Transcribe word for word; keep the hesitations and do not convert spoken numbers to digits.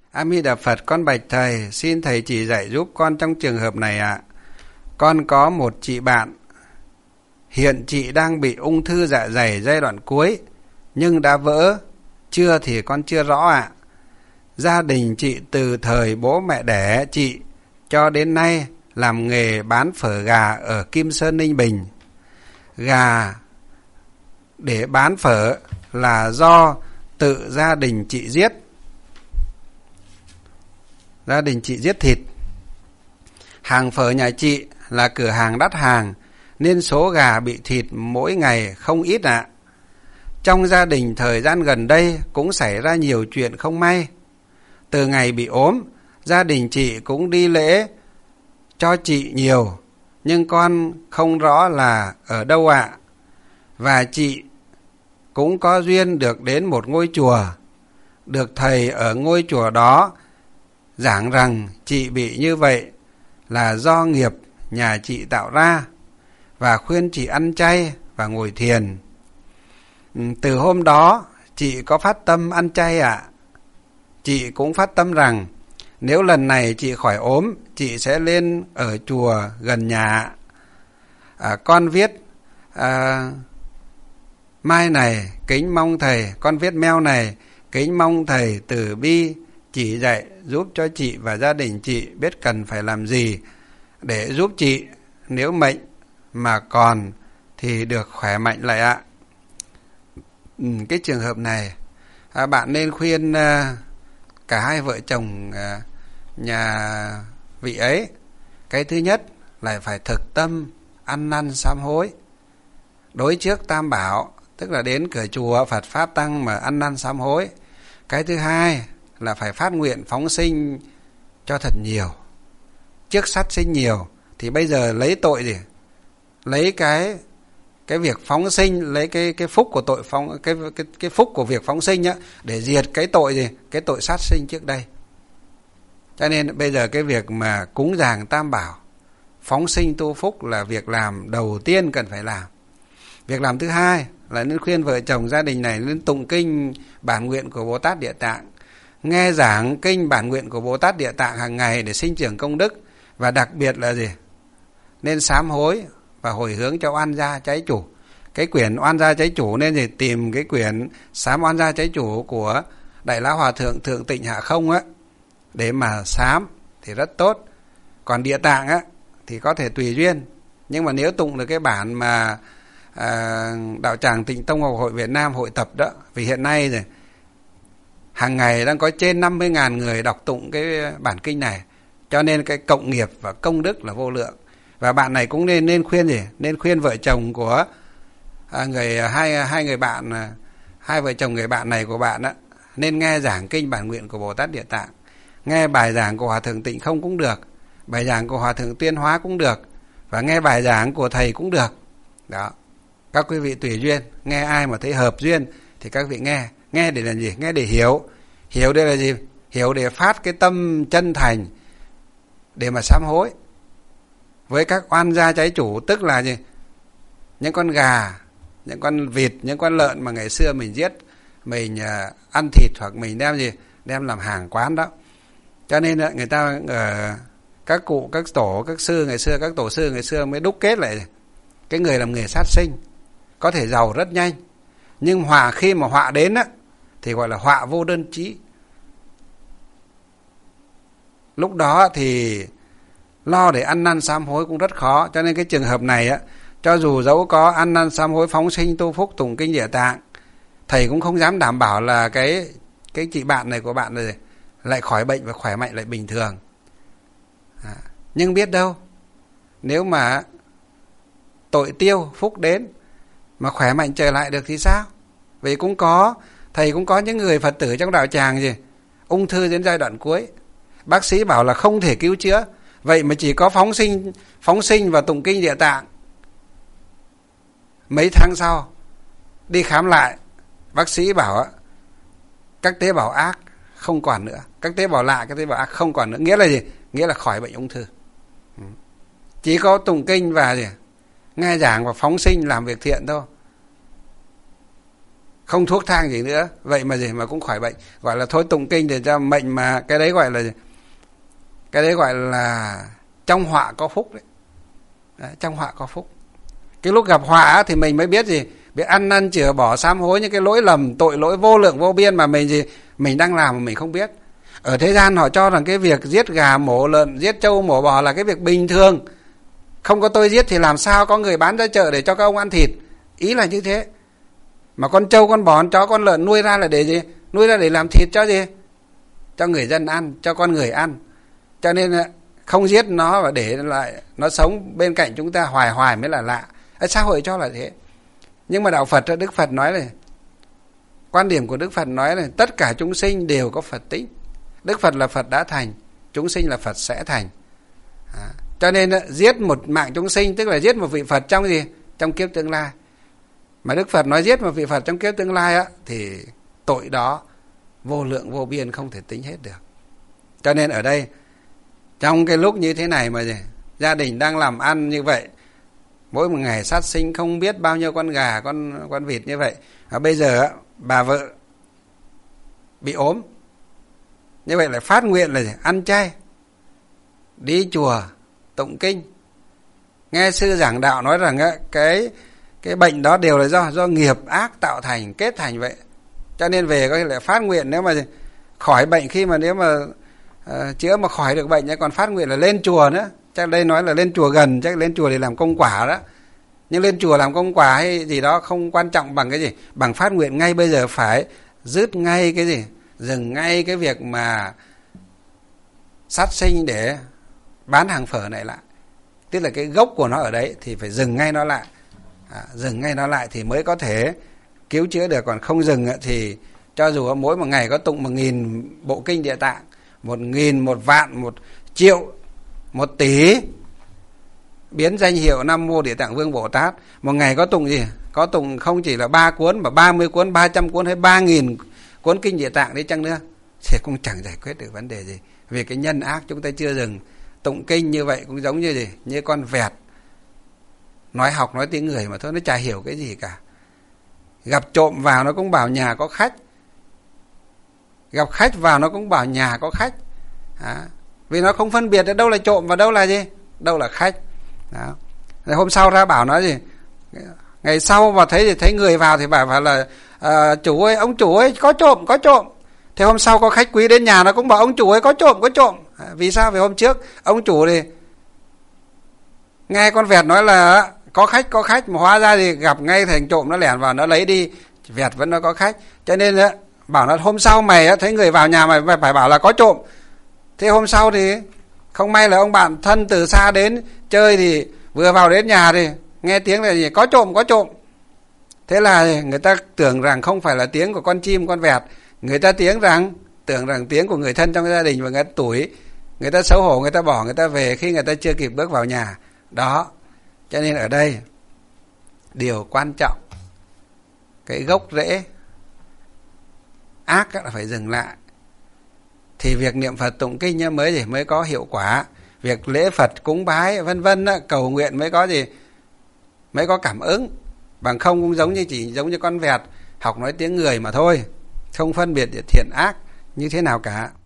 A Di Đà Phật, con bạch thầy, xin thầy chỉ dạy giúp con trong trường hợp này ạ. À. Con có một chị bạn, hiện chị đang bị ung thư dạ dày giai đoạn cuối, nhưng đã vỡ, chưa thì con chưa rõ ạ. À. Gia đình chị từ thời bố mẹ đẻ chị cho đến nay làm nghề bán phở gà ở Kim Sơn, Ninh Bình. Gà để bán phở là do tự gia đình chị giết. Gia đình chị giết thịt. Hàng phở nhà chị là cửa hàng đắt hàng, nên số gà bị thịt mỗi ngày không ít ạ. À. Trong gia đình thời gian gần đây cũng xảy ra nhiều chuyện không may. Từ ngày bị ốm, gia đình chị cũng đi lễ cho chị nhiều, nhưng con không rõ là ở đâu ạ. À. Và chị cũng có duyên được đến một ngôi chùa, được thầy ở ngôi chùa đó giảng rằng chị bị như vậy là do nghiệp nhà chị tạo ra, và khuyên chị ăn chay và ngồi thiền. Từ hôm đó chị có phát tâm ăn chay ạ. À. Chị cũng phát tâm rằng nếu lần này chị khỏi ốm, chị sẽ lên ở chùa gần nhà. À, con viết à, mai này kính mong thầy, con viết mail này kính mong thầy từ bi chỉ dạy giúp cho chị và gia đình chị biết cần phải làm gì để giúp chị, nếu mệnh mà còn thì được khỏe mạnh lại ạ. Ừ, cái trường hợp này à, bạn nên khuyên à, cả hai vợ chồng à, nhà vị ấy. Cái thứ nhất là phải thực tâm ăn năn sám hối, đối trước Tam Bảo, tức là đến cửa chùa Phật Pháp Tăng mà ăn năn sám hối. Cái thứ hai là phải phát nguyện phóng sinh cho thật nhiều. Trước sát sinh nhiều thì bây giờ lấy tội gì? Lấy cái cái việc phóng sinh, lấy cái cái phúc của tội phóng cái cái cái phúc của việc phóng sinh á để diệt cái tội gì? Cái tội sát sinh trước đây. Cho nên bây giờ cái việc mà cúng dường Tam Bảo, phóng sinh tu phúc là việc làm đầu tiên cần phải làm. Việc làm thứ hai là nên khuyên vợ chồng gia đình này nên tụng kinh bản nguyện của Bồ Tát Địa Tạng, nghe giảng kinh bản nguyện của Bồ Tát Địa Tạng hàng ngày để sinh trưởng công đức, và đặc biệt là gì? Nên sám hối và hồi hướng cho oan gia trái chủ. Cái quyển oan gia trái chủ nên thì tìm cái quyển sám oan gia trái chủ của Đại Lão Hòa Thượng Thượng Tịnh Hạ Không á để mà sám thì rất tốt. Còn Địa Tạng á thì có thể tùy duyên, nhưng mà nếu tụng được cái bản mà à, Đạo Tràng Tịnh Tông Học Hội Việt Nam hội tập đó, vì hiện nay rồi hàng ngày đang có trên năm mươi nghìn người đọc tụng cái bản kinh này, cho nên cái cộng nghiệp và công đức là vô lượng. Và bạn này cũng nên nên khuyên gì? Nên khuyên vợ chồng của à, người hai hai người bạn, hai vợ chồng người bạn này của bạn á, nên nghe giảng kinh bản nguyện của Bồ Tát Địa Tạng, nghe bài giảng của Hòa Thượng Tịnh Không cũng được, bài giảng của Hòa Thượng Tuyên Hóa cũng được, và nghe bài giảng của thầy cũng được. Đó. Các quý vị tùy duyên, nghe ai mà thấy hợp duyên thì các vị nghe. Nghe để làm gì? Nghe để hiểu. Hiểu đây là gì? Hiểu để phát cái tâm chân thành để mà sám hối với các oan gia trái chủ, tức là gì? Những con gà, những con vịt, những con lợn mà ngày xưa mình giết, mình uh, ăn thịt hoặc mình đem gì? Đem làm hàng quán đó. Cho nên uh, người ta uh, các cụ, các tổ, các sư ngày xưa, các tổ sư ngày xưa mới đúc kết lại cái người làm nghề sát sinh có thể giàu rất nhanh, nhưng họa khi mà họa đến á thì gọi là họa vô đơn chí. Lúc đó thì lo để ăn năn sám hối cũng rất khó. Cho nên cái trường hợp này á, cho dù dẫu có ăn năn sám hối phóng sinh tu phúc tụng kinh Địa Tạng, thầy cũng không dám đảm bảo là cái cái chị bạn này của bạn này lại khỏi bệnh và khỏe mạnh lại bình thường. À, nhưng biết đâu, nếu mà tội tiêu phúc đến mà khỏe mạnh trở lại được thì sao? Vì cũng có, thầy cũng có những người Phật tử trong đạo tràng gì ung thư đến giai đoạn cuối, bác sĩ bảo là không thể cứu chữa, vậy mà chỉ có phóng sinh phóng sinh và tụng kinh Địa Tạng. Mấy tháng sau đi khám lại, bác sĩ bảo các tế bào ác không còn nữa, các tế bào lạ, các tế bào ác không còn nữa. Nghĩa là gì? Nghĩa là khỏi bệnh ung thư. Chỉ có tụng kinh và gì? Nghe giảng và phóng sinh làm việc thiện thôi, không thuốc thang gì nữa, vậy mà gì mà cũng khỏi bệnh. Gọi là thôi tụng kinh để cho mệnh, mà cái đấy gọi là cái đấy gọi là trong họa có phúc đấy. Đấy, trong họa có phúc. Cái lúc gặp họa thì mình mới biết gì, biết ăn năn chữa bỏ sám hối những cái lỗi lầm tội lỗi vô lượng vô biên mà mình gì mình đang làm mà mình không biết. Ở thế gian họ cho rằng cái việc giết gà mổ lợn, giết trâu mổ bò là cái việc bình thường, không có tôi giết thì làm sao có người bán ra chợ để cho các ông ăn thịt, ý là như thế. Mà con trâu con bò con chó con lợn nuôi ra là để gì? Nuôi ra để làm thịt cho gì? Cho người dân ăn, cho con người ăn. Cho nên không giết nó và để lại nó sống bên cạnh chúng ta hoài hoài mới là lạ. Ở xã hội cho là thế. Nhưng mà đạo Phật, Đức Phật nói này, quan điểm của Đức Phật nói là tất cả chúng sinh đều có Phật tính. Đức Phật là Phật đã thành, chúng sinh là Phật sẽ thành. À, cho nên giết một mạng chúng sinh tức là giết một vị Phật trong gì? Trong kiếp tương lai. Mà Đức Phật nói giết một vị Phật trong kiếp tương lai á, thì tội đó vô lượng vô biên không thể tính hết được. Cho nên ở đây trong cái lúc như thế này mà gì, gia đình đang làm ăn như vậy, mỗi một ngày sát sinh không biết bao nhiêu con gà, con con vịt như vậy. Và bây giờ bà vợ bị ốm, như vậy lại phát nguyện là gì? Ăn chay, đi chùa, tụng kinh. Nghe sư giảng đạo nói rằng cái cái bệnh đó đều là do do nghiệp ác tạo thành, kết thành vậy. Cho nên về có thể lại phát nguyện, nếu mà khỏi bệnh, khi mà nếu mà uh, chữa mà khỏi được bệnh, còn phát nguyện là lên chùa nữa. Chắc đây nói là lên chùa gần, chắc lên chùa để làm công quả đó. Nhưng lên chùa làm công quả hay gì đó không quan trọng bằng cái gì, bằng phát nguyện ngay bây giờ phải dứt ngay cái gì, dừng ngay cái việc mà sát sinh để bán hàng phở này lại. Tức là cái gốc của nó ở đấy thì phải dừng ngay nó lại. À, dừng ngay nó lại thì mới có thể cứu chữa được. Còn không dừng thì cho dù mỗi một ngày có tụng một nghìn bộ kinh Địa Tạng, một nghìn, một vạn, một triệu, một tỷ, biến danh hiệu Nam Mô Địa Tạng Vương Bồ Tát, một ngày có tụng gì? Có tụng không chỉ là ba cuốn mà ba mươi cuốn, ba trăm cuốn hay ba nghìn cuốn kinh Địa Tạng đấy chăng nữa, thì cũng chẳng giải quyết được vấn đề gì. Vì cái nhân ác chúng ta chưa dừng. Tụng kinh như vậy cũng giống như gì? Như con vẹt nói học nói tiếng người mà thôi, nó chả hiểu cái gì cả. Gặp trộm vào nó cũng bảo nhà có khách, gặp khách vào nó cũng bảo nhà có khách. Đó. Vì nó không phân biệt đâu là trộm và đâu là gì, đâu là khách. Đó. Rồi hôm sau ra bảo nó gì, ngày sau mà thấy thì thấy người vào thì bảo phải là à, chủ ơi, ông chủ ơi, có trộm, có trộm. Thế hôm sau có khách quý đến nhà nó cũng bảo ông chủ ơi, có trộm, có trộm. À, vì sao? Vì hôm trước ông chủ thì nghe con vẹt nói là có khách, có khách, mà hóa ra thì gặp ngay thành trộm, nó lẻn vào nó lấy đi. Vẹt vẫn nói có khách. Cho nên á, bảo nó hôm sau mày thấy người vào nhà mày phải bảo là có trộm. Thế hôm sau thì không may là ông bạn thân từ xa đến chơi thì vừa vào đến nhà thì nghe tiếng là gì, có trộm, có trộm. Thế là người ta tưởng rằng không phải là tiếng của con chim, con vẹt, người ta tiếng rằng tưởng rằng tiếng của người thân trong gia đình, và người ta tủi, người ta xấu hổ, người ta bỏ người ta về khi người ta chưa kịp bước vào nhà. Đó. Cho nên ở đây điều quan trọng, cái gốc rễ ác là phải dừng lại, thì việc niệm Phật tụng kinh mới gì mới có hiệu quả. Việc lễ Phật cúng bái vân vân cầu nguyện mới có gì, mới có cảm ứng. Bằng không cũng giống như chỉ giống như con vẹt học nói tiếng người mà thôi, không phân biệt thiện ác như thế nào cả.